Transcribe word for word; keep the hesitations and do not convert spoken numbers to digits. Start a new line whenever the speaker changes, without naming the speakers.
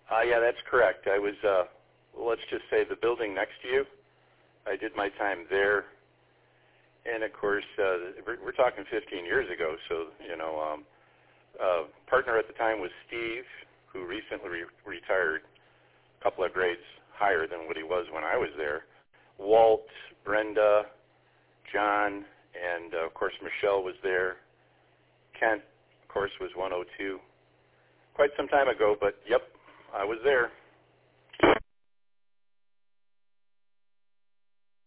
Uh, yeah, that's correct. I was, uh, let's just say, the building next to you. I did my time there. And, of course, uh, we're, we're talking fifteen years ago. So, you know, um, uh, partner at the time was Steve, who recently re- retired a couple of grades higher than what he was when I was there. Walt, Brenda, John, and, uh, of course, Michelle was there. Kent, of course, was one oh two. Quite some time ago, but, yep, I was there.